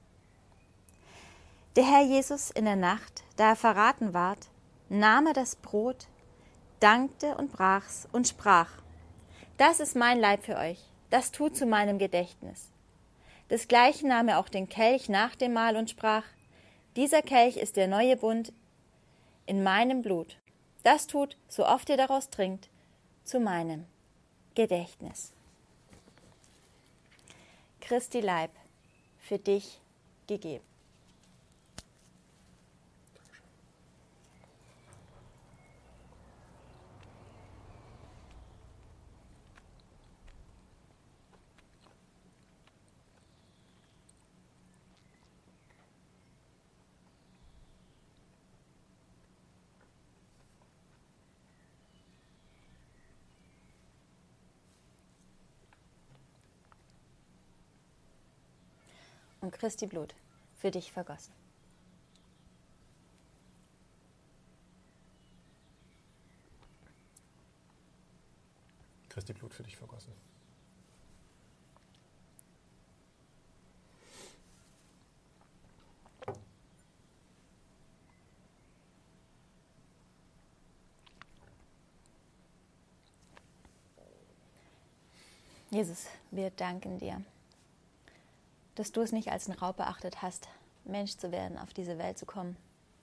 Der Herr Jesus in der Nacht, da er verraten ward, nahm er das Brot, dankte und brach's und sprach: Das ist mein Leib für euch, das tut zu meinem Gedächtnis. Desgleichen nahm er auch den Kelch nach dem Mahl und sprach: Dieser Kelch ist der neue Bund in meinem Blut. Das tut, so oft ihr daraus trinkt, zu meinem Gedächtnis. Christi Leib für dich gegeben. Und Christi Blut für dich vergossen. Christi Blut für dich vergossen. Jesus, wir danken dir, dass du es nicht als einen Raub beachtet hast, Mensch zu werden, auf diese Welt zu kommen.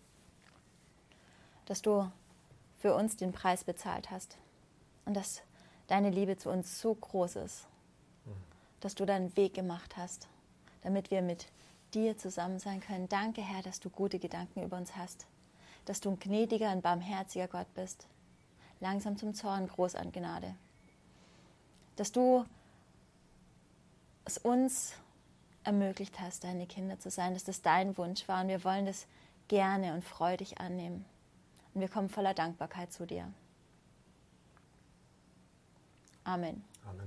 Dass du für uns den Preis bezahlt hast und dass deine Liebe zu uns so groß ist, dass du deinen Weg gemacht hast, damit wir mit dir zusammen sein können. Danke, Herr, dass du gute Gedanken über uns hast, dass du ein gnädiger und barmherziger Gott bist, langsam zum Zorn, groß an Gnade. Dass du es uns ermöglicht hast, deine Kinder zu sein, dass das dein Wunsch war und wir wollen das gerne und freudig annehmen. Und wir kommen voller Dankbarkeit zu dir. Amen. Amen.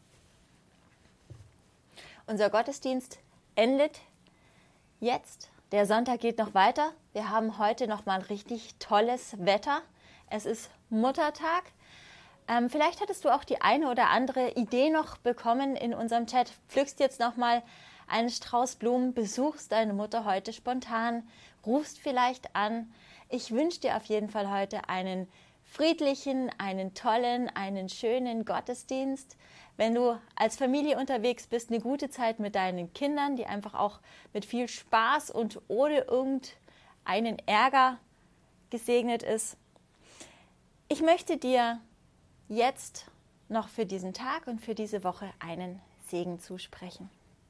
Unser Gottesdienst endet jetzt. Der Sonntag geht noch weiter. Wir haben heute noch mal richtig tolles Wetter. Es ist Muttertag. Ähm, vielleicht hattest du auch die eine oder andere Idee noch bekommen in unserem Chat. Pflückst jetzt noch mal einen Strauß Blumen, besuchst deine Mutter heute spontan, rufst vielleicht an. Ich wünsche dir auf jeden Fall heute einen friedlichen, einen tollen, einen schönen Gottesdienst. Wenn du als Familie unterwegs bist, eine gute Zeit mit deinen Kindern, die einfach auch mit viel Spaß und ohne irgendeinen Ärger gesegnet ist. Ich möchte dir jetzt noch für diesen Tag und für diese Woche einen Segen zusprechen.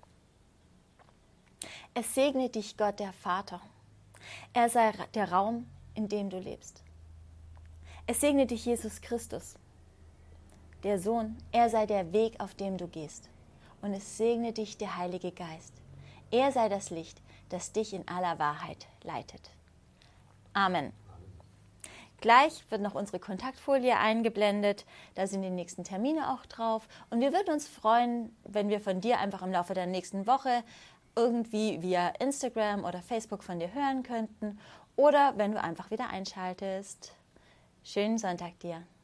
Es segne dich Gott, der Vater. Er sei der Raum, in dem du lebst. Es segne dich Jesus Christus, der Sohn. Er sei der Weg, auf dem du gehst. Und es segne dich der Heilige Geist. Er sei das Licht, das dich in aller Wahrheit leitet. Amen. Gleich wird noch unsere Kontaktfolie eingeblendet. Da sind die nächsten Termine auch drauf. Und wir würden uns freuen, wenn wir von dir einfach im Laufe der nächsten Woche irgendwie via Instagram oder Facebook von dir hören könnten oder wenn du einfach wieder einschaltest. Schönen Sonntag dir.